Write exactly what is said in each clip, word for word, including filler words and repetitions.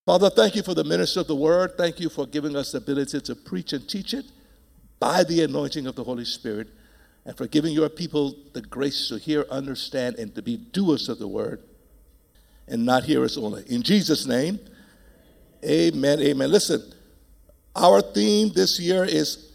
Father, thank you for the minister of the word. Thank you for giving us the ability to preach and teach it by the anointing of the Holy Spirit, and for giving your people the grace to hear, understand, and to be doers of the word and not hearers only. In Jesus' name, amen, amen. Listen, our theme this year is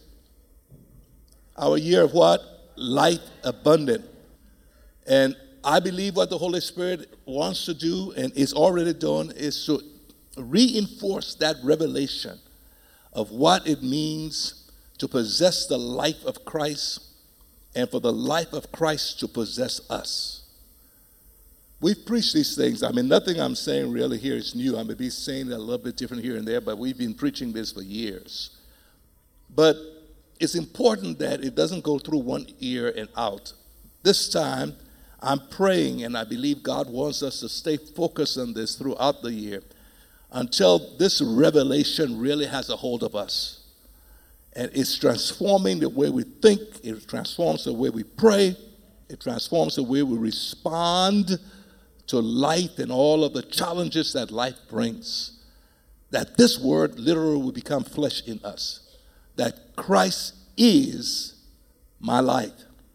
our year of what? Life abundant. And I believe what the Holy Spirit wants to do and is already doing is to reinforce that revelation of what it means to possess the life of Christ and for the life of Christ to possess us. We've preached these things. I mean, nothing I'm saying really here is new. I may be saying it a little bit different here and there, but we've been preaching this for years. But it's important that it doesn't go through one ear and out. This time, I'm praying, and I believe God wants us to stay focused on this throughout the year until this revelation really has a hold of us. And it's transforming the way we think. It transforms the way we pray. It transforms the way we respond to life and all of the challenges that life brings. That this word literally will become flesh in us. That Christ is my life.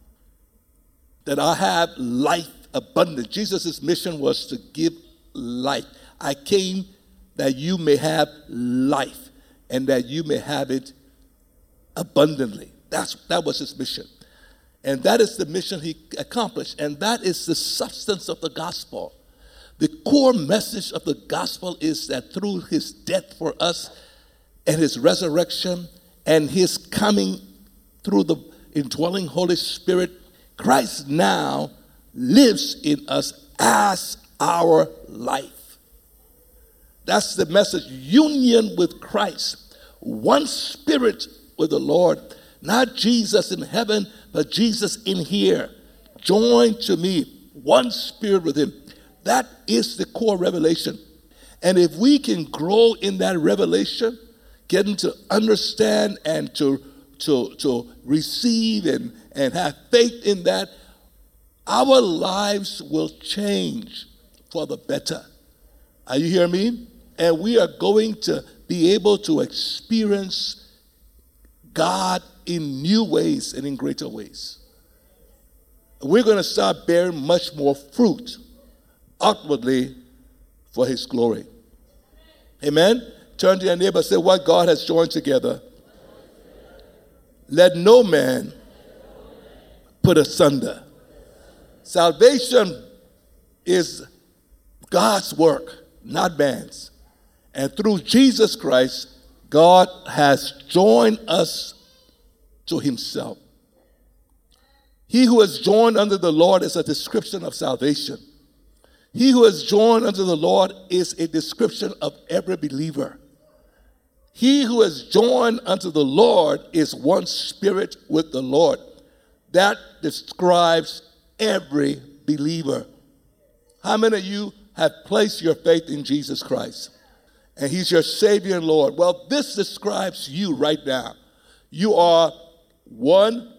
That I have life abundant. Jesus' mission was to give life. I came that you may have life and that you may have it abundantly. That's, that was his mission. And that is the mission he accomplished. And that is the substance of the gospel. The core message of the gospel is that through his death for us and his resurrection and his coming through the indwelling Holy Spirit, Christ now lives in us as our life. That's the message. Union with Christ. One spirit with the Lord. Not Jesus in heaven, but Jesus in here. Joined to me. One spirit with him. That is the core revelation. And if we can grow in that revelation, getting to understand and to, to, to receive and, and have faith in that, our lives will change for the better. Are you hearing me? And we are going to be able to experience God in new ways and in greater ways. We're going to start bearing much more fruit outwardly for his glory. Amen? Turn to your neighbor and say, what God has joined together, let no man put asunder. Salvation is God's work, not man's. And through Jesus Christ, God has joined us to himself. He who is joined under the Lord is a description of salvation. He who is joined under the Lord is a description of every believer. He who is joined unto the Lord is one spirit with the Lord. That describes every believer. How many of you have placed your faith in Jesus Christ? And he's your Savior and Lord. Well, this describes you right now. You are one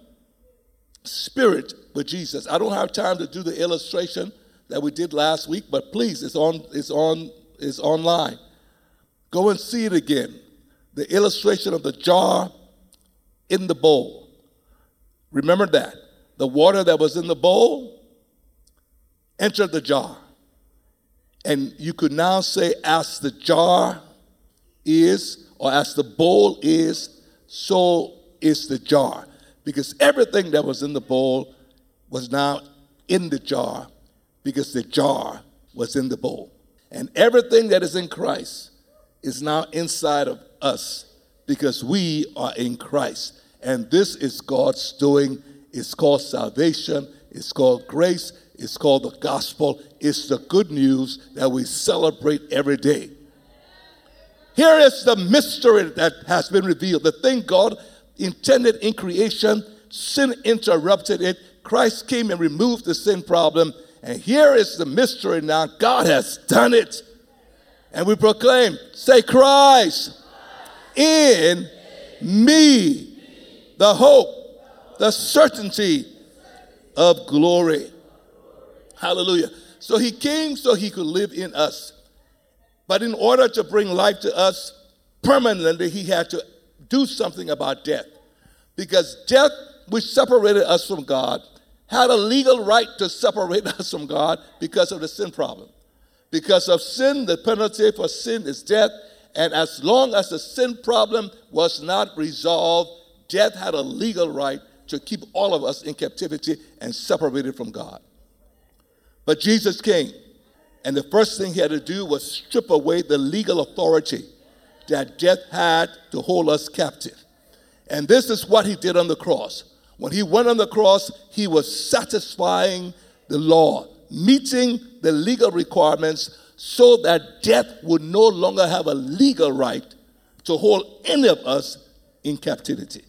spirit with Jesus. I don't have time to do the illustration that we did last week, but please, it's on, it's on, it's online. Go and see it again. The illustration of the jar in the bowl. Remember that. The water that was in the bowl entered the jar. And you could now say, as the jar is, or as the bowl is, so is the jar. Because everything that was in the bowl was now in the jar, because the jar was in the bowl. And everything that is in Christ is now inside of us, because we are in Christ. And this is God's doing. It's called salvation. It's called grace. It's called the gospel. It's the good news that we celebrate every day. Here is the mystery that has been revealed. The thing God intended in creation, sin interrupted it. Christ came and removed the sin problem. And here is the mystery now. God has done it. And we proclaim, say, Christ in me, the hope, the certainty of glory. Hallelujah. So he came so he could live in us. But in order to bring life to us permanently, he had to do something about death. Because death, which separated us from God, had a legal right to separate us from God because of the sin problem. Because of sin, the penalty for sin is death. And as long as the sin problem was not resolved, death had a legal right to keep all of us in captivity and separated from God. But Jesus came, and the first thing he had to do was strip away the legal authority that death had to hold us captive. And this is what he did on the cross. When he went on the cross, he was satisfying the law, meeting the legal requirements so that death would no longer have a legal right to hold any of us in captivity.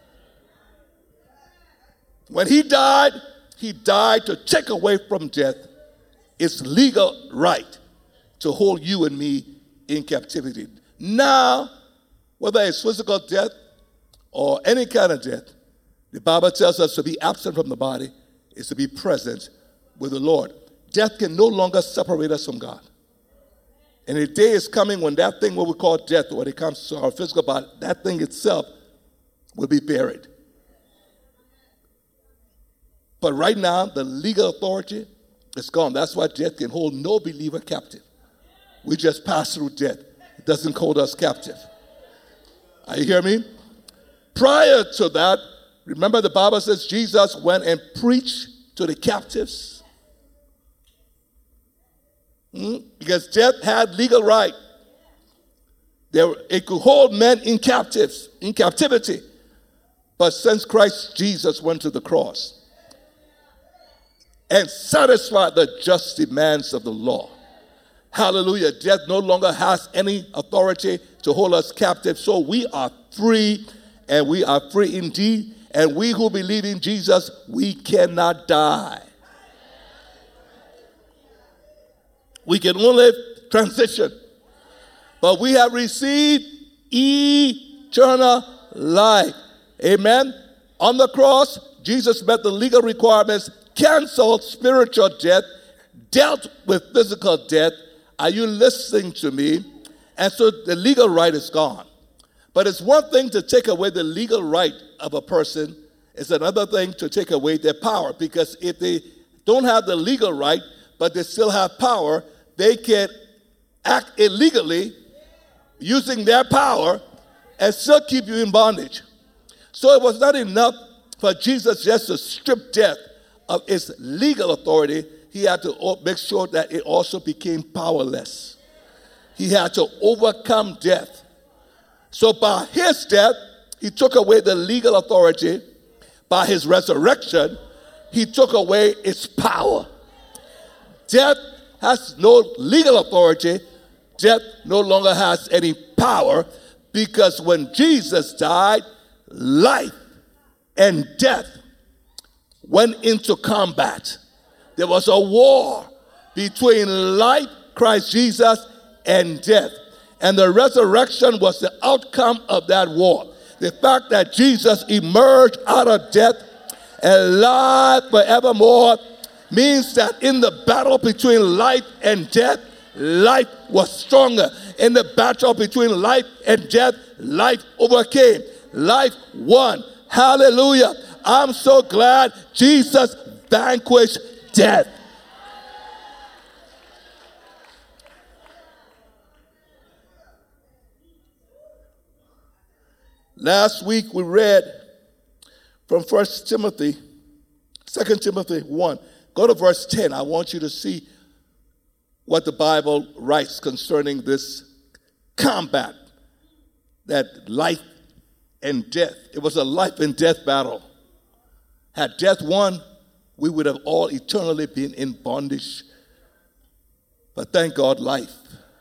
When he died, he died to take away from death its legal right to hold you and me in captivity. Now, whether it's physical death or any kind of death, the Bible tells us to be absent from the body is to be present with the Lord. Death can no longer separate us from God. And a day is coming when that thing, what we call death, when it comes to our physical body, that thing itself will be buried. But right now, the legal authority is gone. That's why death can hold no believer captive. We just pass through death. It doesn't hold us captive. Are you hearing me? Prior to that, remember the Bible says Jesus went and preached to the captives. Hmm? Because death had legal right. There, it could hold men in captives, in captivity. But since Christ Jesus went to the cross and satisfied the just demands of the law, hallelujah, death no longer has any authority to hold us captive. So we are free, and we are free indeed. And we who believe in Jesus, we cannot die. We can only transition. But we have received eternal life. Amen. On the cross, Jesus met the legal requirements, canceled spiritual death, dealt with physical death. Are you listening to me? And so the legal right is gone. But it's one thing to take away the legal right of a person. It's another thing to take away their power. Because if they don't have the legal right, but they still have power, they can act illegally using their power and still keep you in bondage. So it was not enough for Jesus just to strip death of its legal authority. He had to make sure that it also became powerless. He had to overcome death. So by his death, he took away the legal authority. By his resurrection, he took away its power. Death has no legal authority. Death no longer has any power, because when Jesus died, life and death went into combat. There was a war between life, Christ Jesus, and death. And the resurrection was the outcome of that war. The fact that Jesus emerged out of death alive forevermore means that in the battle between life and death, life was stronger. In the battle between life and death, life overcame. Life won. Hallelujah. I'm so glad Jesus vanquished death. Last week we read from First Timothy, Second Timothy one. Go to verse ten. I want you to see what the Bible writes concerning this combat, that life and death. It was a life and death battle. Had death won, we would have all eternally been in bondage. But thank God, life.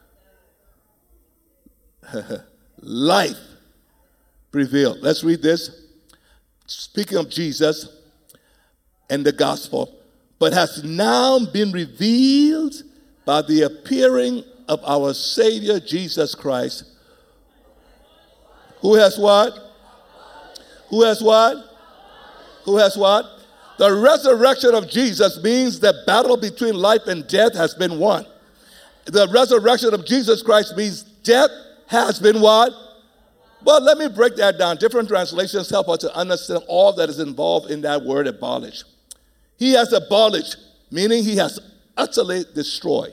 Life prevailed. Let's read this. Speaking of Jesus and the gospel, but has now been revealed by the appearing of our Savior Jesus Christ. Who has what? Who has what? Who has what? The resurrection of Jesus means the battle between life and death has been won. The resurrection of Jesus Christ means death has been what? Well, let me break that down. Different translations help us to understand all that is involved in that word abolish. He has abolished, meaning he has utterly destroyed.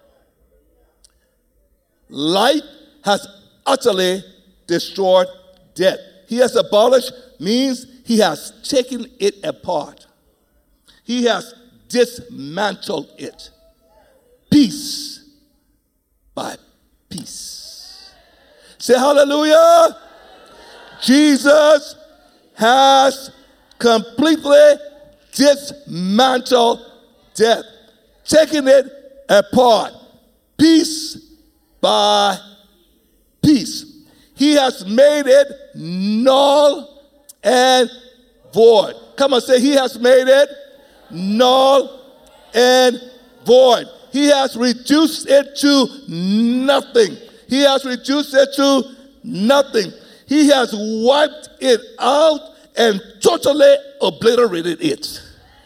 Life has utterly destroyed death. He has abolished means he has taken it apart. He has dismantled it. Piece by piece. Say hallelujah. Jesus has completely dismantled death, taking it apart, piece by piece. He has made it null and void. Come on, say, he has made it null and void. He has reduced it to nothing. He has reduced it to nothing. He has wiped it out and totally obliterated it.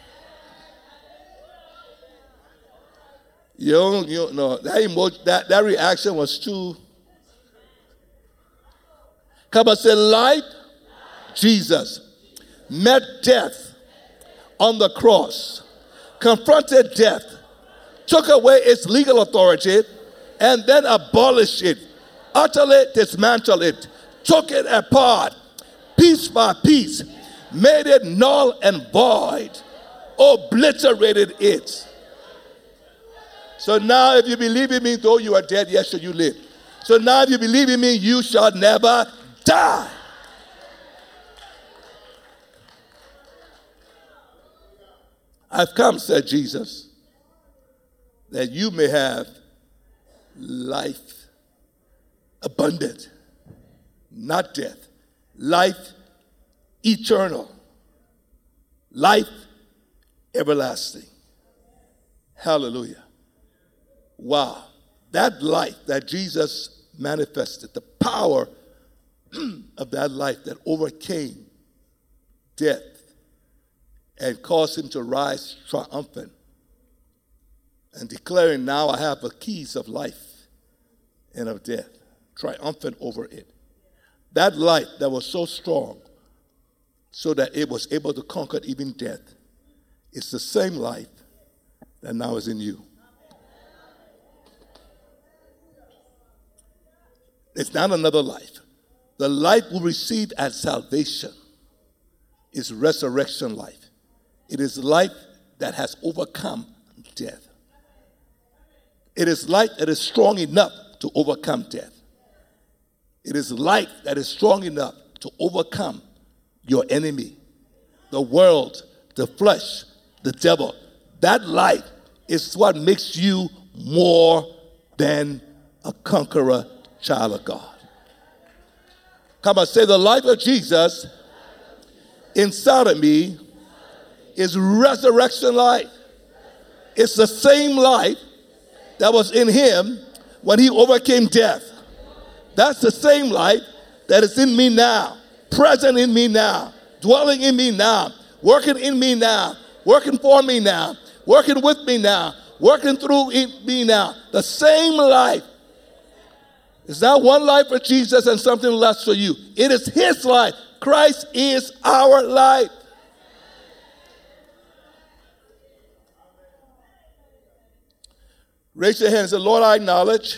You don't, you don't know. That, emotion, that, that reaction was too. Come on, say, life, Jesus met death on the cross, confronted death, took away its legal authority, and then abolished it, utterly dismantled it, took it apart, piece by piece, made it null and void, obliterated it. So now if you believe in me, though you are dead, yet shall you live. So now if you believe in me, you shall never die. I've come, said Jesus, that you may have life abundant, not death, life eternal, life everlasting. Hallelujah. Wow. That life that Jesus manifested, the power of that life that overcame death and caused him to rise triumphant and declaring, now I have the keys of life and of death, triumphant over it. That light that was so strong so that it was able to conquer even death, it's the same life that now is in you. It's not another life. The life we receive at salvation is resurrection life. It is life that has overcome death. It is life that is strong enough to overcome death. It is life that is strong enough to overcome your enemy, the world, the flesh, the devil. That life is what makes you more than a conqueror, child of God. Come on, say, the life of Jesus inside of me is resurrection life. It's the same life that was in him when he overcame death. That's the same life that is in me now, present in me now, dwelling in me now, working in me now, working for me now, working with me now, working through me now. The same life. It's not one life for Jesus and something less for you. It is his life. Christ is our life. Raise your hand and say, Lord, I acknowledge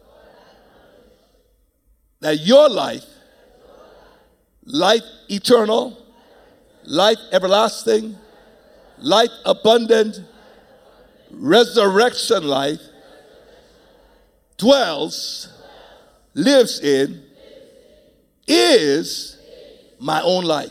that your life, life eternal, life everlasting, life abundant, resurrection life, dwells, lives in, is my own life.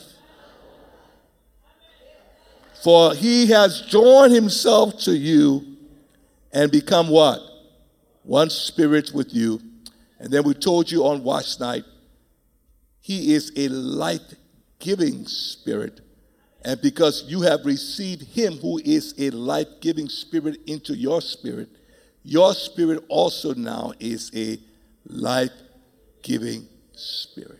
For he has joined himself to you and become what? One spirit with you. And then we told you on watch night, he is a life-giving spirit. And because you have received him who is a life-giving spirit into your spirit, your spirit also now is a life-giving spirit.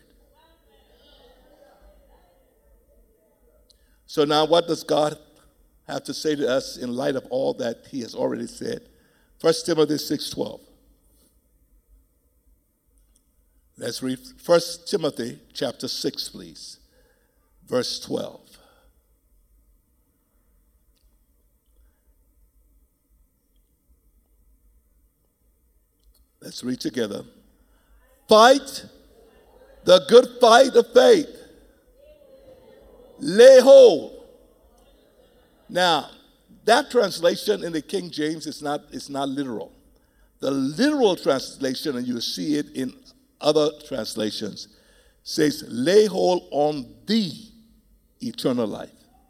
So now what does God have to say to us in light of all that he has already said? First Timothy six twelve. Let's read First Timothy chapter six, please. Verse twelve. Let's read together. Fight the good fight of faith. Lay hold. Now, that translation in the King James is not, is not literal. The literal translation, and you see it in other translations, says, lay hold on the eternal life.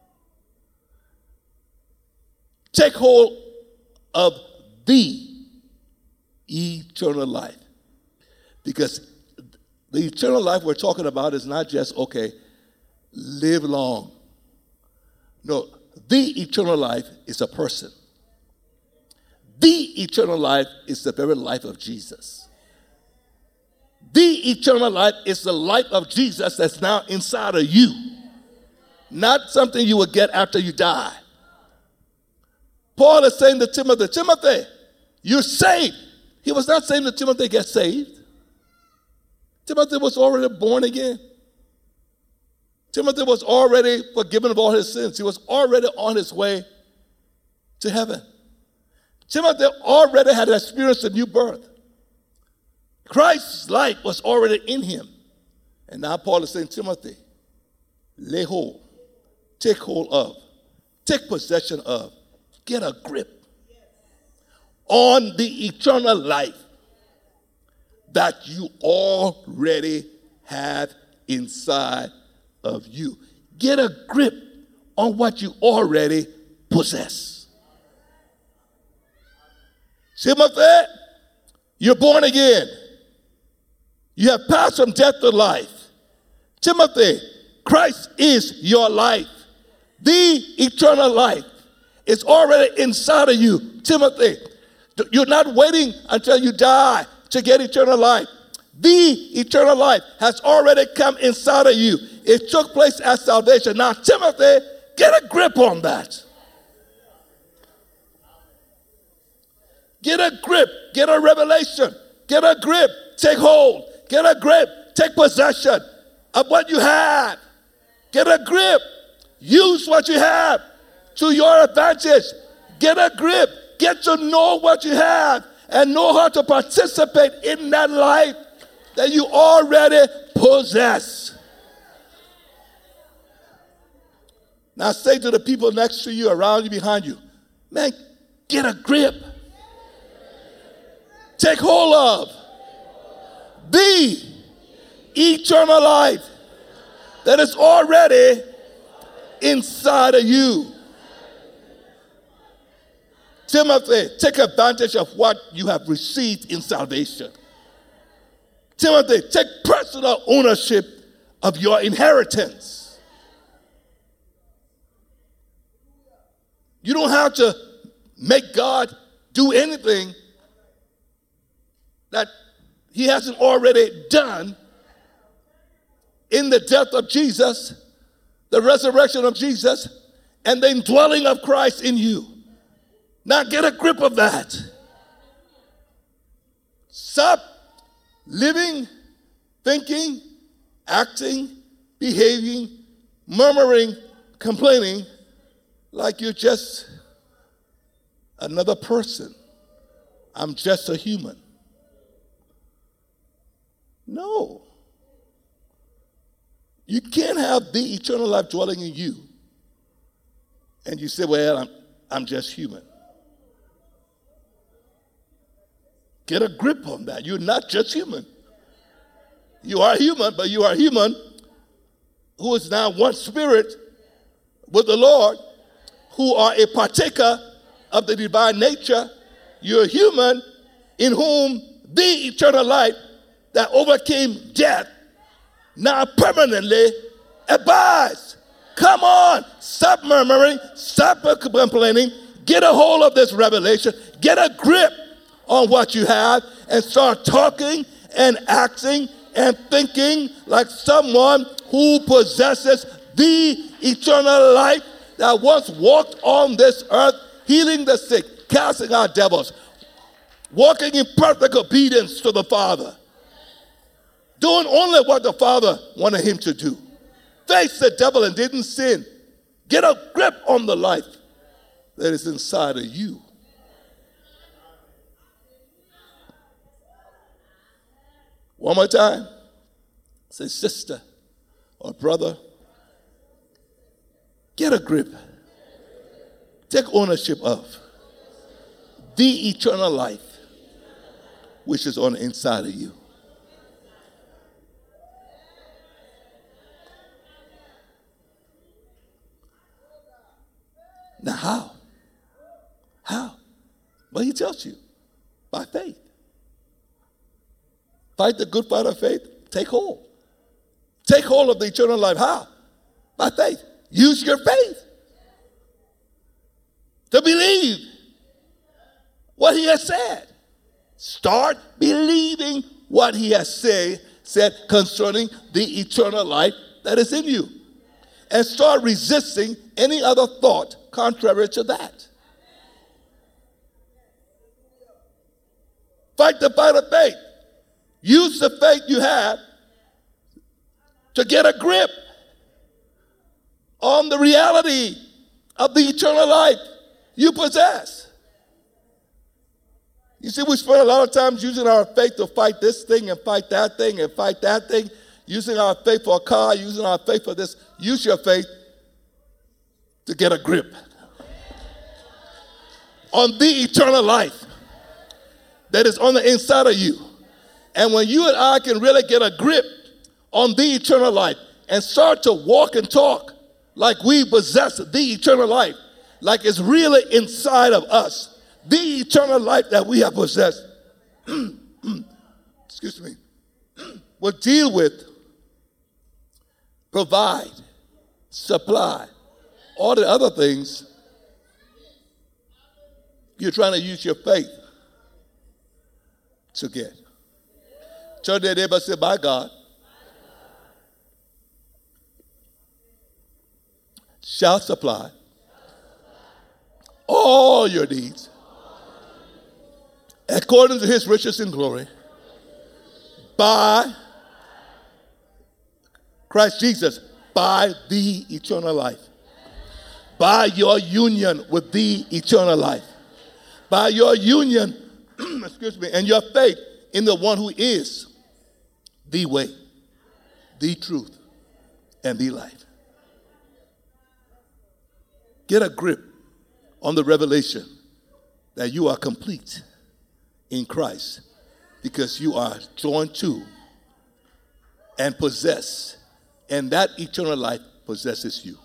Take hold of the eternal life. Because the eternal life we're talking about is not just, okay, live long. No, the eternal life is a person. The eternal life is the very life of Jesus. The eternal life is the life of Jesus that's now inside of you. Not something you will get after you die. Paul is saying to Timothy, Timothy, you're saved. He was not saying to Timothy, get saved. Timothy was already born again. Timothy was already forgiven of all his sins. He was already on his way to heaven. Timothy already had experienced a new birth. Christ's life was already in him. And now Paul is saying, Timothy, lay hold, take hold of, take possession of, get a grip on the eternal life that you already have inside of you. Get a grip on what you already possess. Timothy, you're born again. You have passed from death to life. Timothy, Christ is your life. The eternal life is already inside of you. Timothy, you're not waiting until you die to get eternal life. The eternal life has already come inside of you. It took place at salvation. Now, Timothy, get a grip on that. Get a grip. Get a revelation. Get a grip. Take hold. Get a grip. Take possession of what you have. Get a grip. Use what you have to your advantage. Get a grip. Get to know what you have and know how to participate in that life that you already possess. Now say to the people next to you, around you, behind you, man, get a grip. Take hold of the eternal life that is already inside of you. Timothy, take advantage of what you have received in salvation. Timothy, take personal ownership of your inheritance. You don't have to make God do anything that he hasn't already done in the death of Jesus, the resurrection of Jesus, and the indwelling of Christ in you. Now get a grip of that. Stop living, thinking, acting, behaving, murmuring, complaining like you're just another person. I'm just a human. No. You can't have the eternal life dwelling in you and you say, well, I'm, I'm just human. Get a grip on that. You're not just human. You are human, but you are human who is now one spirit with the Lord, who are a partaker of the divine nature. You're human in whom the eternal life that overcame death now permanently abides. Come on, stop murmuring, stop complaining, get a hold of this revelation, get a grip on what you have, and start talking and acting and thinking like someone who possesses the eternal life that once walked on this earth, healing the sick, casting out devils, walking in perfect obedience to the Father, doing only what the Father wanted him to do. Face the devil and didn't sin. Get a grip on the life that is inside of you. One more time. Say, sister or brother, get a grip. Take ownership of the eternal life which is on the inside of you. Now how? How? Well, he tells you, by faith. Fight the good fight of faith. Take hold. Take hold of the eternal life. How? By faith. Use your faith to believe what he has said. Start believing what he has say, said concerning the eternal life that is in you. And start resisting any other thought contrary to that. Fight the fight of faith. Use the faith you have to get a grip on the reality of the eternal life you possess. You see, we spend a lot of times using our faith to fight this thing and fight that thing and fight that thing, using our faith for a car, using our faith for this. Use your faith to get a grip on the eternal life that is on the inside of you. And when you and I can really get a grip on the eternal life and start to walk and talk like we possess the eternal life, like it's really inside of us, the eternal life that we have possessed, excuse me, will deal with, provide, supply, all the other things you're trying to use your faith to get. Turn to your neighbor and say, my God shall supply all your needs according to his riches in glory by Christ Jesus, by the eternal life, by your union with the eternal life, by your union, excuse me, and your faith in the one who is the way, the truth, and the life. Get a grip on the revelation that you are complete in Christ because you are joined to and possess, and that eternal life possesses you.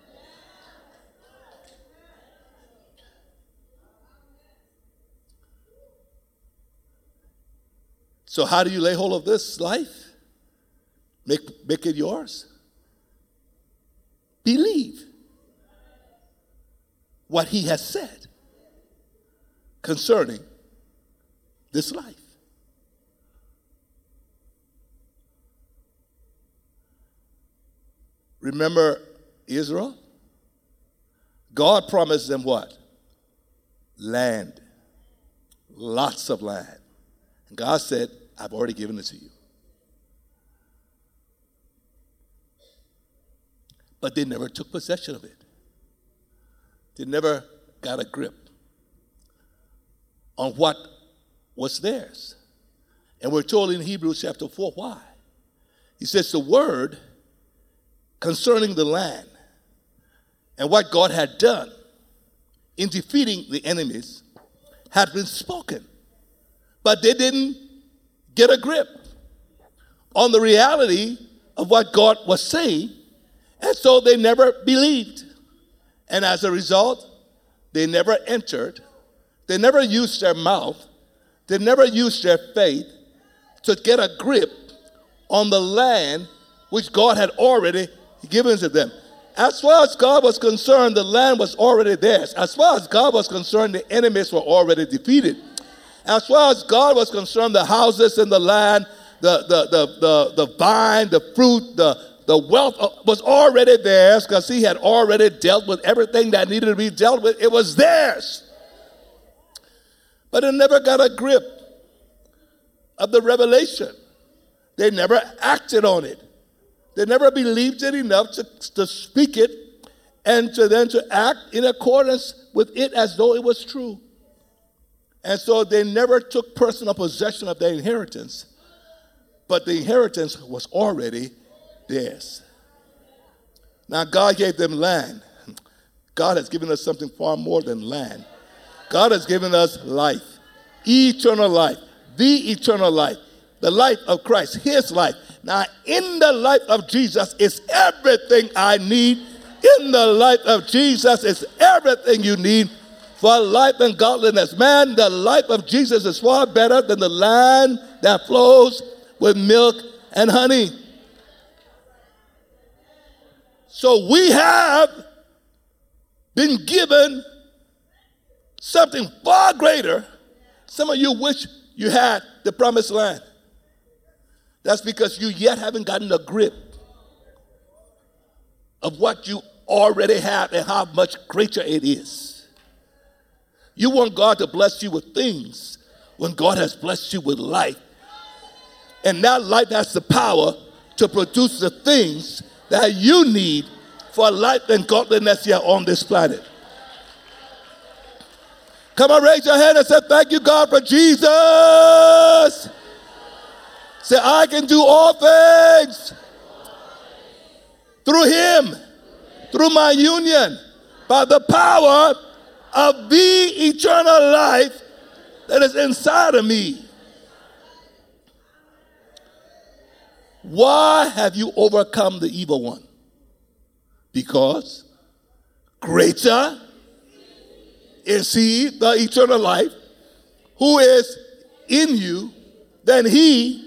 So how do you lay hold of this life? Make, make it yours? Believe what he has said concerning this life. Remember Israel? God promised them what? Land. Lots of land. And God said, I've already given it to you. But they never took possession of it. They never got a grip on what was theirs. And we're told in Hebrews chapter four why. He says the word concerning the land and what God had done in defeating the enemies had been spoken. But they didn't get a grip on the reality of what God was saying, and so they never believed. And as a result, they never entered, they never used their mouth, they never used their faith to get a grip on the land which God had already given to them. As far as God was concerned, the land was already theirs. As far as God was concerned, the enemies were already defeated. As far as God was concerned, the houses and the land, the, the, the, the, the vine, the fruit, the, the wealth was already theirs because he had already dealt with everything that needed to be dealt with. It was theirs. but they never got a grip of the revelation. They never acted on it. They never believed it enough to, to speak it and to then to act in accordance with it as though it was true. And so they never took personal possession of their inheritance, but the inheritance was already theirs. Now, God gave them land. God has given us something far more than land. God has given us life, eternal life, the eternal life, the life of Christ, his life. Now, in the life of Jesus is everything I need. In the life of Jesus is everything you need for life and godliness. Man, the life of Jesus is far better than the land that flows with milk and honey. So we have been given something far greater. Some of you wish you had the promised land. That's because you yet haven't gotten a grip of what you already have and how much greater it is. You want God to bless you with things when God has blessed you with life. And that life has the power to produce the things that you need for life and godliness here on this planet. Come on, raise your hand and say, thank you, God, for Jesus. Say, I can do all things through him, through my union, by the power of the eternal life that is inside of me. Why have you overcome the evil one? Because greater is he, the eternal life, who is in you than he.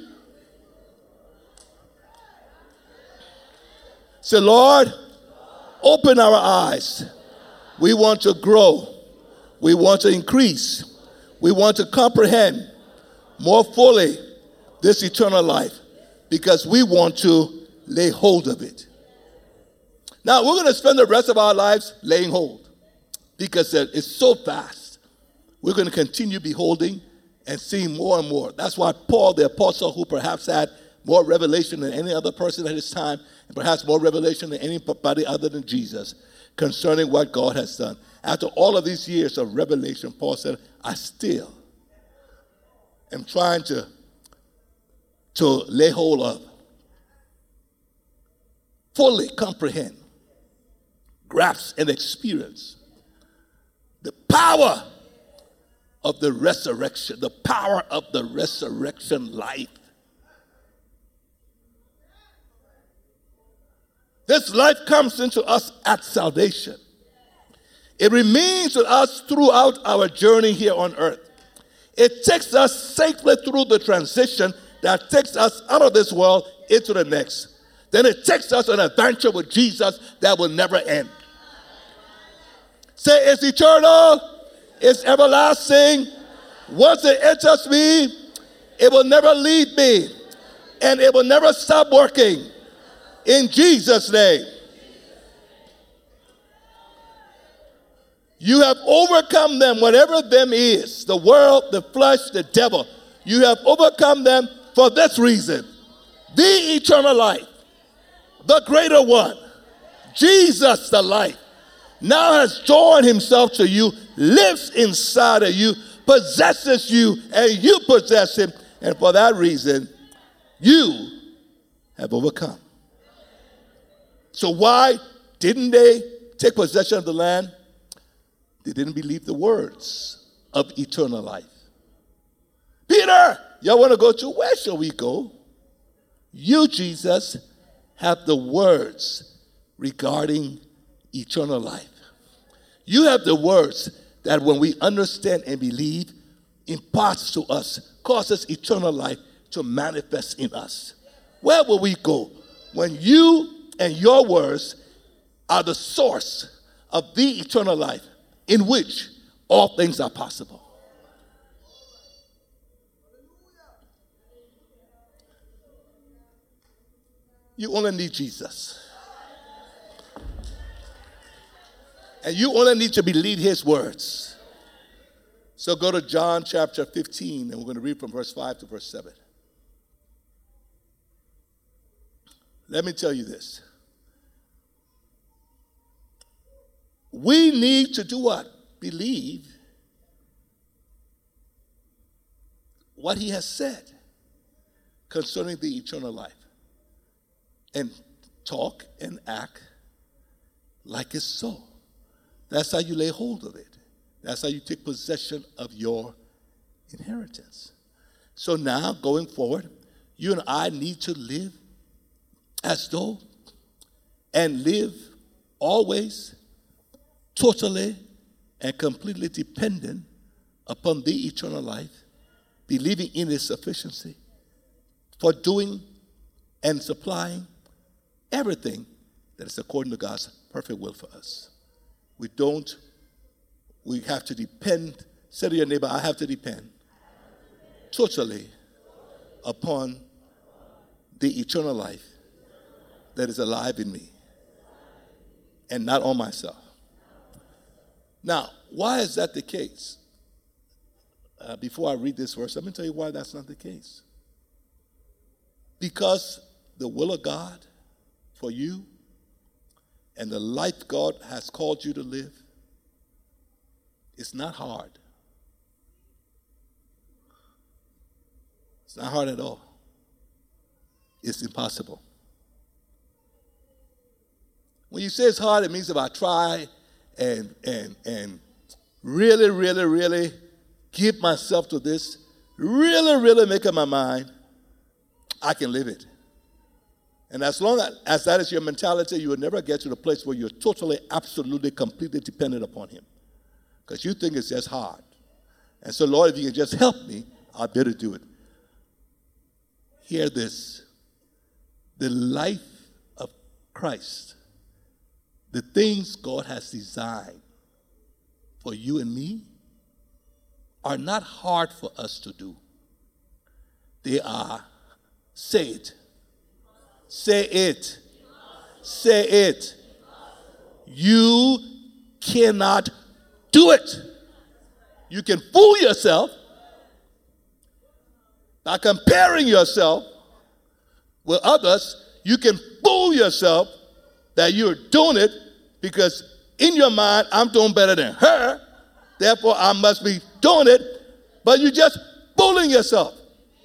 Say, Lord, open our eyes. We want to grow. We want to increase. We want to comprehend more fully this eternal life because we want to lay hold of it. Now, we're going to spend the rest of our lives laying hold because it's so fast. We're going to continue beholding and seeing more and more. That's why Paul, the apostle, who perhaps had more revelation than any other person at his time, and perhaps more revelation than anybody other than Jesus, concerning what God has done. After all of these years of revelation, Paul said, I still am trying to, to lay hold of, fully comprehend, grasp, and experience the power of the resurrection, the power of the resurrection life. This life comes into us at salvation. It remains with us throughout our journey here on earth. It takes us safely through the transition that takes us out of this world into the next. Then it takes us on an adventure with Jesus that will never end. Say, it's eternal, it's everlasting. Once it enters me, it will never leave me, and it will never stop working. In Jesus' name. You have overcome them, whatever them is, the world, the flesh, the devil. You have overcome them for this reason. The eternal life, the greater one, Jesus the life, now has joined himself to you, lives inside of you, possesses you, and you possess him. And for that reason, you have overcome. So why didn't they take possession of the land? They didn't believe the words of eternal life. Peter, y'all want to go to? Where shall we go? You, Jesus, have the words regarding eternal life. You have the words that when we understand and believe, imparts to us, causes eternal life to manifest in us. Where will we go when you and your words are the source of the eternal life in which all things are possible? You only need Jesus. And you only need to believe his words. So go to John chapter fifteen, and we're going to read from verse five to verse seven. Let me tell you this. We need to do what? Believe what he has said concerning the eternal life. And talk and act like it's so. That's how you lay hold of it. That's how you take possession of your inheritance. So now, going forward, you and I need to live as though and live always totally and completely dependent upon the eternal life, believing in its sufficiency for doing and supplying everything that is according to God's perfect will for us. We don't, we have to depend, say to your neighbor, I have to depend totally upon the eternal life that is alive in me and not on myself. Now, why is that the case? Uh, before I read this verse, let me tell you why that's not the case. Because the will of God for you and the life God has called you to live is not hard. It's not hard at all. It's impossible. When you say it's hard, it means if I try and and and really, really, really give myself to this, really, really make up my mind, I can live it. And as long as that is your mentality, you will never get to the place where you're totally, absolutely, completely dependent upon him. Because you think it's just hard. And so, Lord, if you can just help me, I'll be able to do it. Hear this. The life of Christ, the things God has designed for you and me, are not hard for us to do. They are, say it. Say it. Say it. You cannot do it. You can fool yourself by comparing yourself with others. You can fool yourself that you're doing it because in your mind, I'm doing better than her, therefore I must be doing it, but you're just fooling yourself.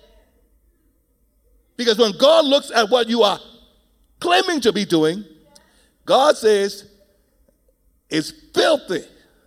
Because when God looks at what you are claiming to be doing, God says it's filthy.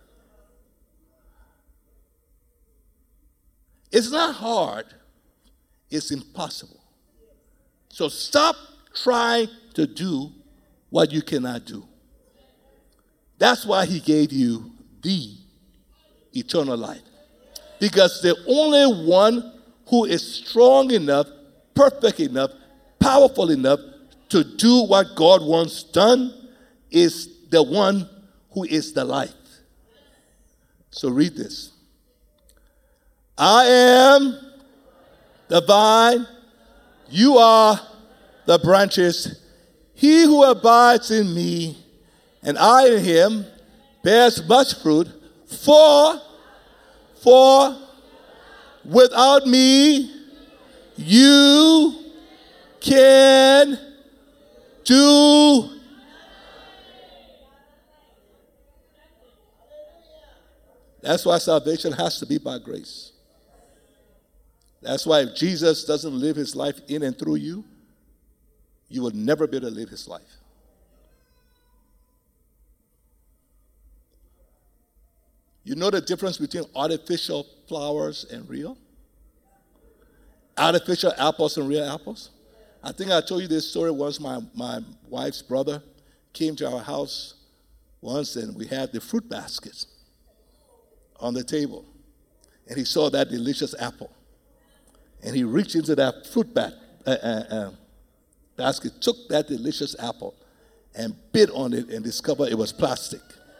It's not hard, it's impossible. So stop trying to do what you cannot do. That's why he gave you the eternal life. Because the only one who is strong enough, perfect enough, powerful enough to do what God wants done is the one who is the life. So read this. I am the vine, you are the branches. He who abides in me and I in him bears much fruit, for, for without me you can do. That's why salvation has to be by grace. That's why if Jesus doesn't live his life in and through you, you will never be able to live his life. You know the difference between artificial flowers and real? Artificial apples and real apples? I think I told you this story once. My, my wife's brother came to our house once and we had the fruit baskets on the table. And he saw that delicious apple. And he reached into that fruit bat, uh, uh, uh, basket, took that delicious apple and bit on it and discovered it was plastic.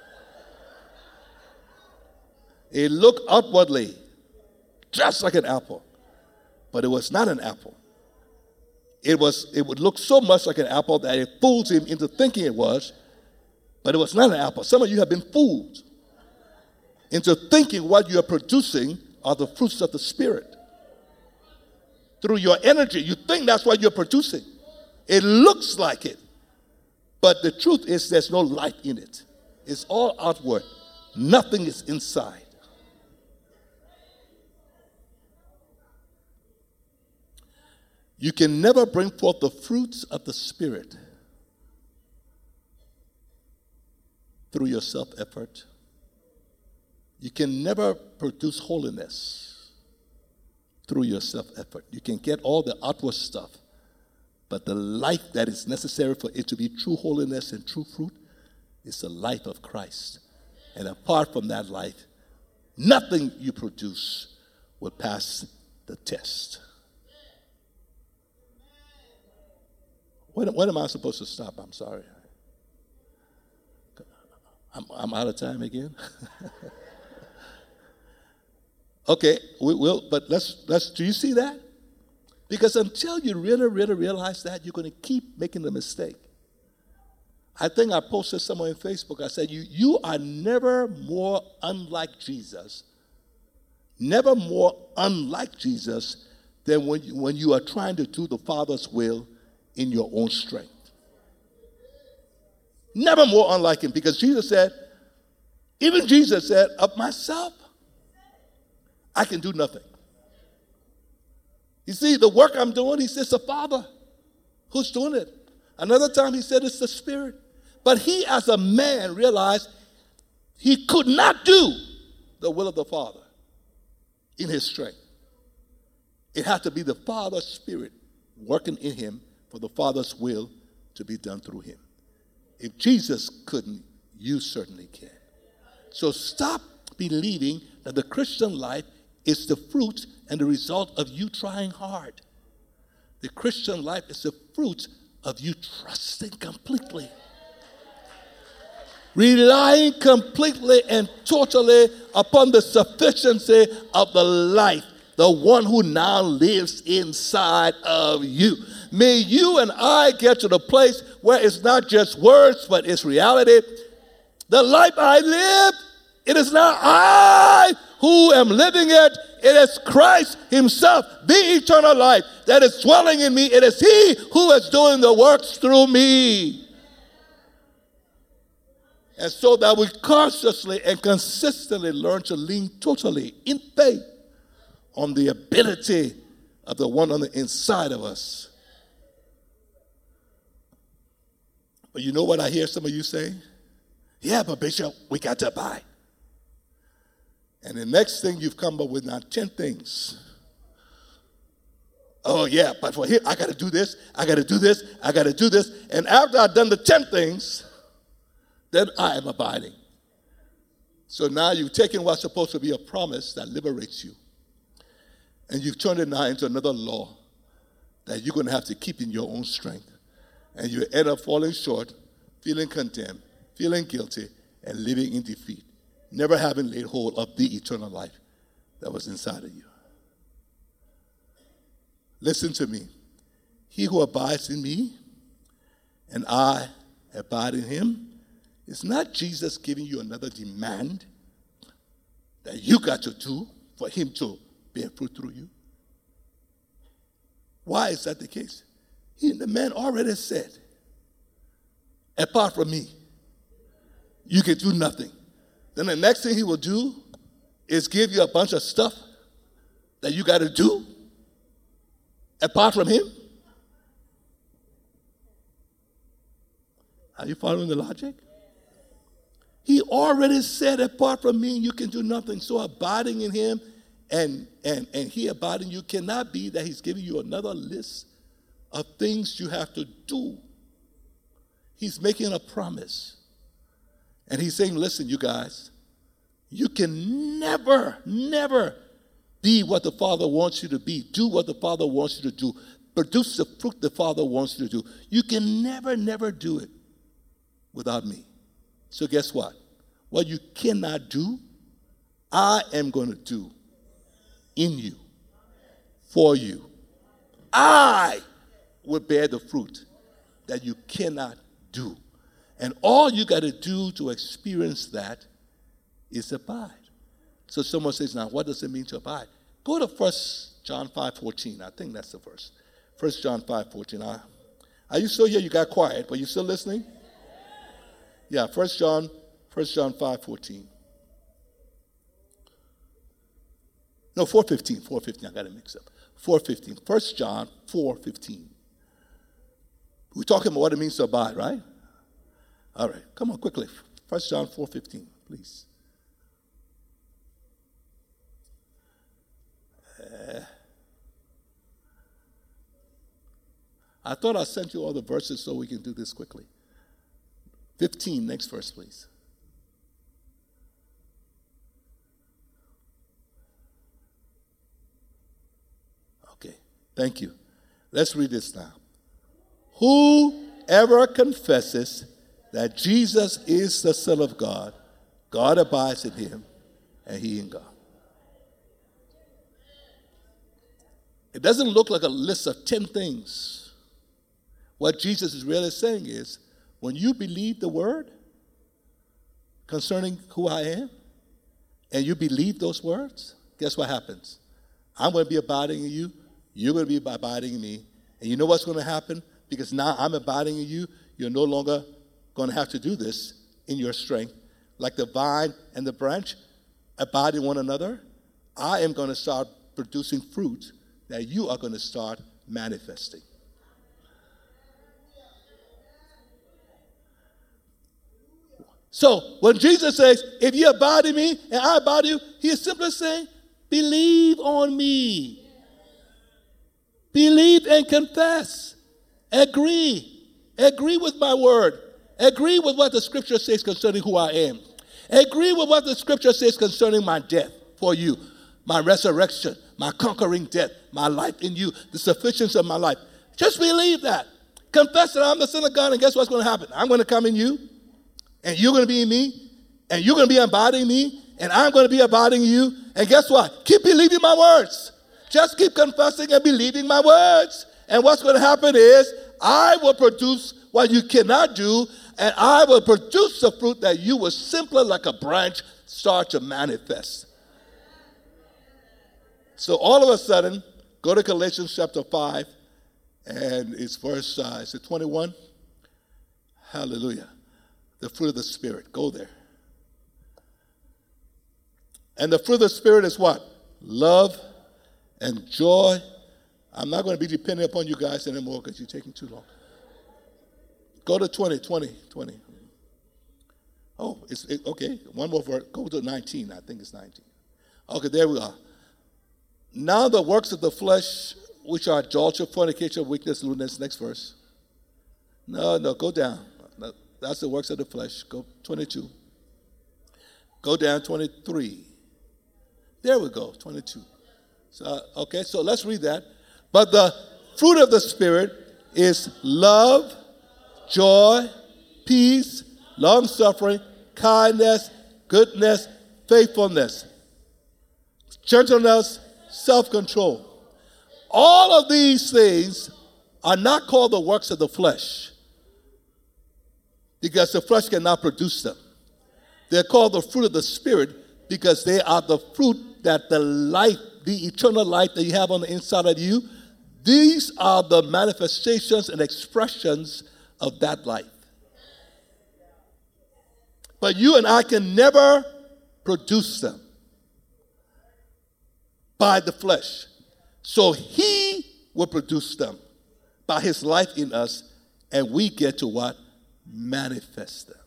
It looked outwardly just like an apple, but it was not an apple. It was. It would look so much like an apple that it fools him into thinking it was, but it was not an apple. Some of you have been fooled into thinking what you're producing are the fruits of the Spirit. Through your energy, you think that's what you're producing. It looks like it. But the truth is there's no life in it. It's all outward. Nothing is inside. You can never bring forth the fruits of the Spirit through your self-effort. You can never produce holiness through your self-effort. You can get all the outward stuff, but the life that is necessary for it to be true holiness and true fruit is the life of Christ. And apart from that life, nothing you produce will pass the test. When, when am I supposed to stop? I'm sorry. I'm, I'm out of time again. Okay, we will, but let's let's. Do you see that? Because until you really, really realize that, you're going to keep making the mistake. I think I posted somewhere on Facebook. I said, "You you are never more unlike Jesus, never more unlike Jesus than when you, when you are trying to do the Father's will in your own strength. Never more unlike him, because Jesus said, even Jesus said, of myself, I can do nothing. You see, the work I'm doing, he says, the Father who's doing it. Another time he said, it's the Spirit. But he, as a man, realized he could not do the will of the Father in his strength. It had to be the Father's Spirit working in him for the Father's will to be done through him. If Jesus couldn't, you certainly can. So stop believing that the Christian life is the fruit and the result of you trying hard. The Christian life is the fruit of you trusting completely. Relying completely and totally upon the sufficiency of the life, the one who now lives inside of you. May you and I get to the place where it's not just words, but it's reality. The life I live, it is not I who am living it. It is Christ himself, the eternal life that is dwelling in me. It is he who is doing the works through me. And so that we consciously and consistently learn to lean totally in faith on the ability of the one on the inside of us. But you know what I hear some of you say? Yeah, but Bishop, we got to abide. And the next thing you've come up with now ten things. Oh yeah, but for here, I got to do this, I got to do this, I got to do this. And after I've done the ten things, then I am abiding. So now you've taken what's supposed to be a promise that liberates you, and you've turned it now into another law that you're going to have to keep in your own strength. And you end up falling short, feeling condemned, feeling guilty, and living in defeat, never having laid hold of the eternal life that was inside of you. Listen to me. He who abides in me and I abide in him, it's not Jesus giving you another demand that you got to do for him to bear fruit through you. Why is that the case? He, the man already said, apart from me, you can do nothing. Then the next thing he will do is give you a bunch of stuff that you got to do apart from him. Are you following the logic? He already said, apart from me, you can do nothing. So abiding in him and, and, and he abiding in you cannot be that he's giving you another list of things you have to do. He's making a promise. And he's saying, listen, you guys, you can never, never be what the Father wants you to be. Do what the Father wants you to do. Produce the fruit the Father wants you to do. You can never, never do it without me. So guess what? What you cannot do, I am going to do in you, for you. I will bear the fruit that you cannot do. And all you got to do to experience that is abide. So someone says, now, what does it mean to abide? Go to First John five fourteen. I think that's the verse. First John five fourteen. Are, are you still here? You got quiet, but you still listening? Yeah, First John, First John five fourteen. No, four fifteen. four fifteen. I got it mixed up. four fifteen. First John four fifteen. We're talking about what it means to abide, right? All right. Come on, quickly. First John four fifteen, please. Uh, I thought I sent you all the verses so we can do this quickly. fifteen, next verse, please. Okay, thank you. Let's read this now. Whoever confesses that Jesus is the Son of God, God abides in him, and he in God. It doesn't look like a list of ten things. What Jesus is really saying is, when you believe the word concerning who I am, and you believe those words, guess what happens? I'm going to be abiding in you, you're going to be abiding in me, and you know what's going to happen? Because now I'm abiding in you, you're no longer going to have to do this in your strength. Like the vine and the branch abide in one another, I am going to start producing fruit that you are going to start manifesting. So when Jesus says, if you abide in me and I abide in you, he is simply saying, believe on me. Believe and confess. Agree. Agree with my word. Agree with what the scripture says concerning who I am. Agree with what the scripture says concerning my death for you, my resurrection, my conquering death, my life in you, the sufficiency of my life. Just believe that. Confess that I'm the Son of God, and guess what's going to happen? I'm going to come in you, and you're going to be in me, and you're going to be abiding me, and I'm going to be abiding in you. And guess what? Keep believing my words. Just keep confessing and believing my words. And what's going to happen is I will produce what you cannot do, and I will produce the fruit that you will simply, like a branch, start to manifest. So all of a sudden, go to Galatians chapter five, and it's verse, uh, is it twenty-one? Hallelujah. The fruit of the Spirit. Go there. And the fruit of the Spirit is what? Love and joy. I'm not going to be dependent upon you guys anymore because you're taking too long. Go to twenty, twenty, twenty. Oh, it's it, okay. One more verse. Go to nineteen. I think it's nineteen. Okay, there we are. Now the works of the flesh, which are adultery, fornication, weakness, lewdness. Next verse. No, no, go down. No, that's the works of the flesh. Go twenty-two. Go down twenty-three. There we go, twenty-two. So, okay, so let's read that. But the fruit of the Spirit is love, joy, peace, long-suffering, kindness, goodness, faithfulness, gentleness, self-control. All of these things are not called the works of the flesh because the flesh cannot produce them. They're called the fruit of the Spirit because they are the fruit that the life, the eternal life that you have on the inside of you, these are the manifestations and expressions of that life. But you and I can never produce them by the flesh. So he will produce them by his life in us, and we get to what? Manifest them.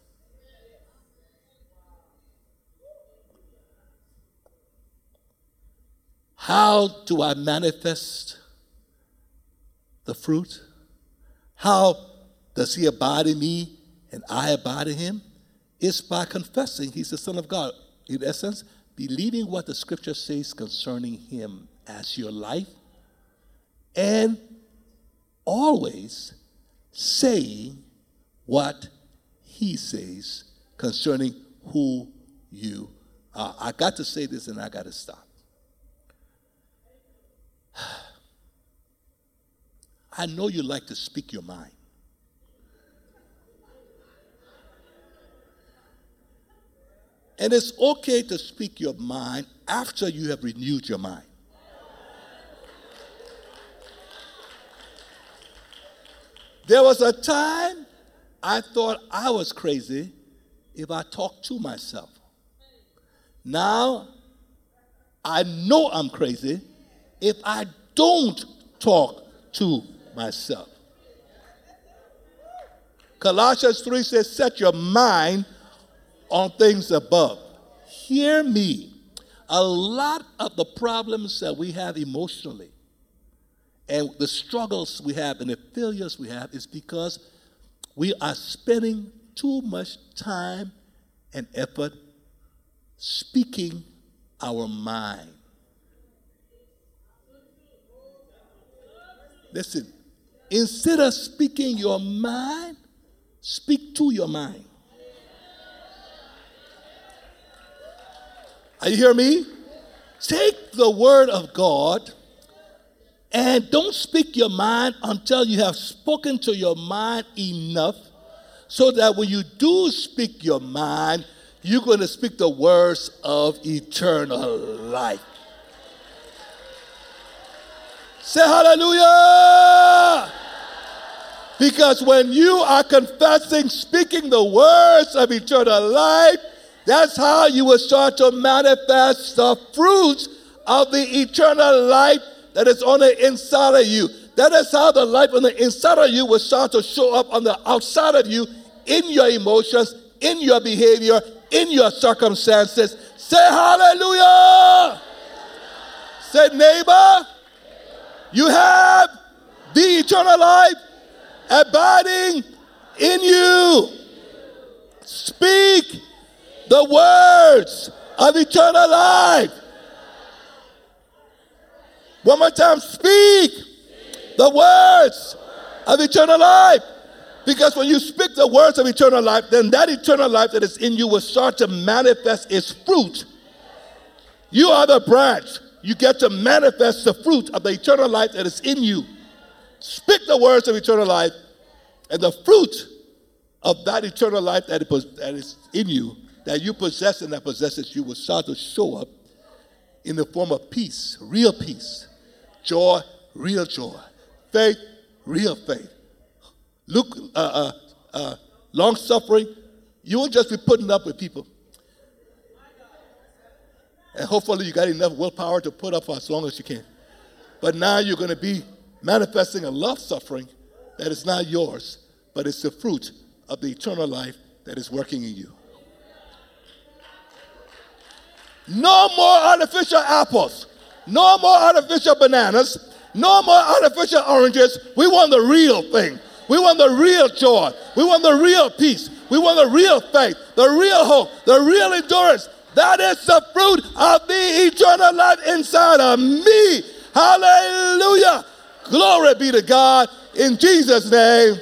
How do I manifest the fruit? How does he abide in me and I abide in him? It's by confessing he's the Son of God. In essence, believing what the scripture says concerning him as your life, and always saying what he says concerning who you are. I got to say this and I got to stop. I know you like to speak your mind. And it's okay to speak your mind after you have renewed your mind. There was a time I thought I was crazy if I talked to myself. Now, I know I'm crazy if I don't talk to myself. Colossians three says, set your mind on things above. Hear me. A lot of the problems that we have emotionally and the struggles we have and the failures we have is because we are spending too much time and effort speaking our mind. Listen, instead of speaking your mind, speak to your mind. Are you hearing me? Take the word of God and don't speak your mind until you have spoken to your mind enough so that when you do speak your mind, you're going to speak the words of eternal life. Say hallelujah! Because when you are confessing, speaking the words of eternal life, that's how you will start to manifest the fruits of the eternal life that is on the inside of you. That is how the life on the inside of you will start to show up on the outside of you in your emotions, in your behavior, in your circumstances. Say hallelujah! Say, neighbor, you have the eternal life abiding in you. Speak the words of eternal life. One more time, speak the words of eternal life. Because when you speak the words of eternal life, then that eternal life that is in you will start to manifest its fruit. You are the branch. You get to manifest the fruit of the eternal life that is in you. Speak the words of eternal life, and the fruit of that eternal life that is in you, that you possess and that possesses you, will start to show up in the form of peace, real peace, joy, real joy, faith, real faith. Look, uh, uh, uh, long suffering. You won't just be putting up with people. And hopefully you got enough willpower to put up for as long as you can. But now you're going to be manifesting a love suffering that is not yours, but it's the fruit of the eternal life that is working in you. No more artificial apples. No more artificial bananas. No more artificial oranges. We want the real thing. We want the real joy. We want the real peace. We want the real faith, the real hope, the real endurance. That is the fruit of the eternal life inside of me. Hallelujah. Glory be to God in Jesus' name.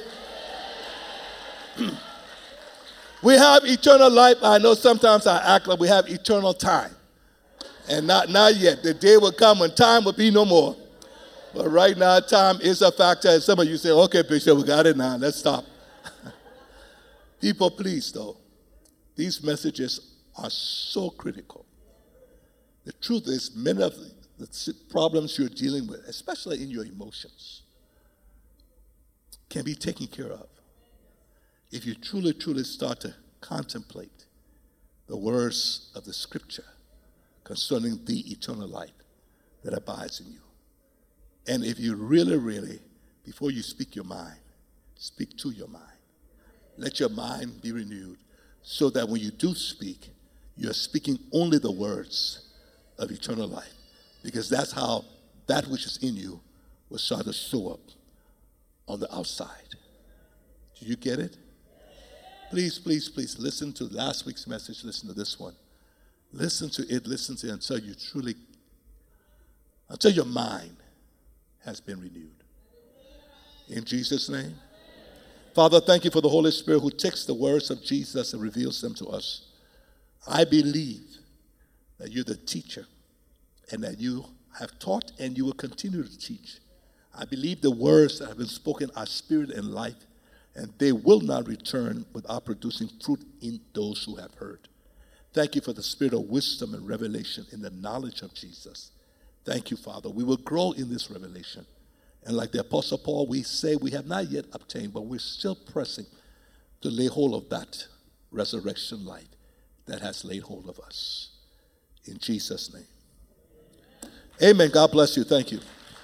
We have eternal life. I know sometimes I act like we have eternal time. And not, not yet. The day will come when time will be no more. But right now, time is a factor. And some of you say, okay, Bishop, we got it now. Let's stop. People, please, though, these messages are so critical. The truth is, many of the problems you're dealing with, especially in your emotions, can be taken care of if you truly, truly start to contemplate the words of the Scripture concerning the eternal life that abides in you. And if you really, really, before you speak your mind, speak to your mind. Let your mind be renewed so that when you do speak, you're speaking only the words of eternal life. Because that's how that which is in you will start to show up on the outside. Do you get it? Please, please, please listen to last week's message. Listen to this one. Listen to it, listen to it until you truly, until your mind has been renewed. In Jesus' name. Father, thank you for the Holy Spirit who takes the words of Jesus and reveals them to us. I believe that you're the teacher and that you have taught and you will continue to teach. I believe the words that have been spoken are spirit and life, and they will not return without producing fruit in those who have heard. Thank you for the spirit of wisdom and revelation in the knowledge of Jesus. Thank you, Father. We will grow in this revelation. And like the Apostle Paul, we say we have not yet obtained, but we're still pressing to lay hold of that resurrection light that has laid hold of us. In Jesus' name. Amen. God bless you. Thank you.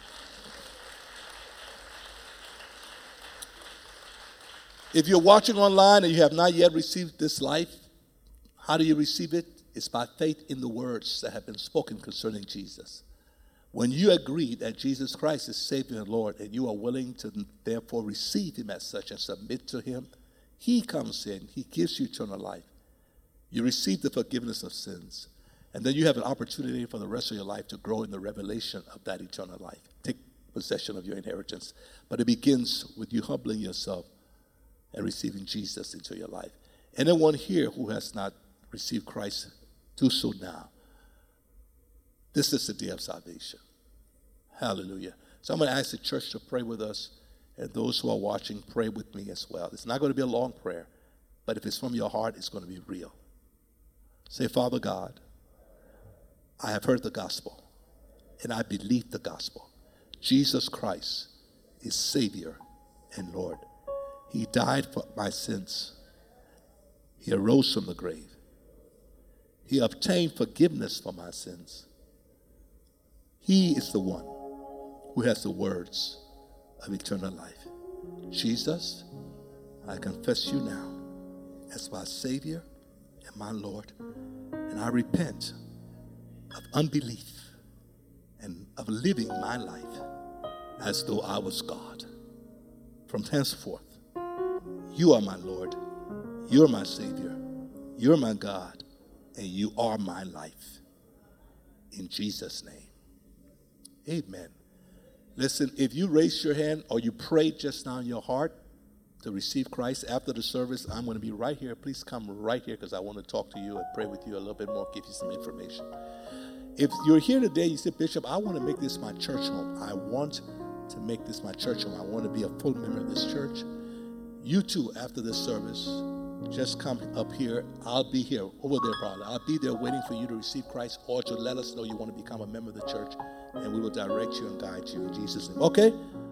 If you're watching online and you have not yet received this life, how do you receive it? It's by faith in the words that have been spoken concerning Jesus. When you agree that Jesus Christ is Savior and Lord, and you are willing to therefore receive him as such and submit to him, he comes in, he gives you eternal life. You receive the forgiveness of sins, and then you have an opportunity for the rest of your life to grow in the revelation of that eternal life. Take possession of your inheritance. But it begins with you humbling yourself and receiving Jesus into your life. Anyone here who has not received Christ, do so now. This is the day of salvation. Hallelujah. So I'm going to ask the church to pray with us, and those who are watching, pray with me as well. It's not going to be a long prayer, but if it's from your heart, it's going to be real. Say, Father God, I have heard the gospel, and I believe the gospel. Jesus Christ is Savior and Lord. He died for my sins. He arose from the grave. He obtained forgiveness for my sins. He is the one who has the words of eternal life. Jesus, I confess you now as my Savior and my Lord, and I repent of unbelief and of living my life as though I was God. From henceforth, you are my Lord, you're my Savior, you're my God, and you are my life. In Jesus' name. Amen. Listen, if you raised your hand or you prayed just now in your heart to receive Christ after the service, I'm going to be right here. Please come right here because I want to talk to you and pray with you a little bit more, give you some information. If you're here today, you say, Bishop, I want to make this my church home. I want to make this my church home. I want to be a full member of this church. You too, after this service, just come up here. I'll be here, over there probably. I'll be there waiting for you to receive Christ or to let us know you want to become a member of the church, and we will direct you and guide you in Jesus' name. Okay?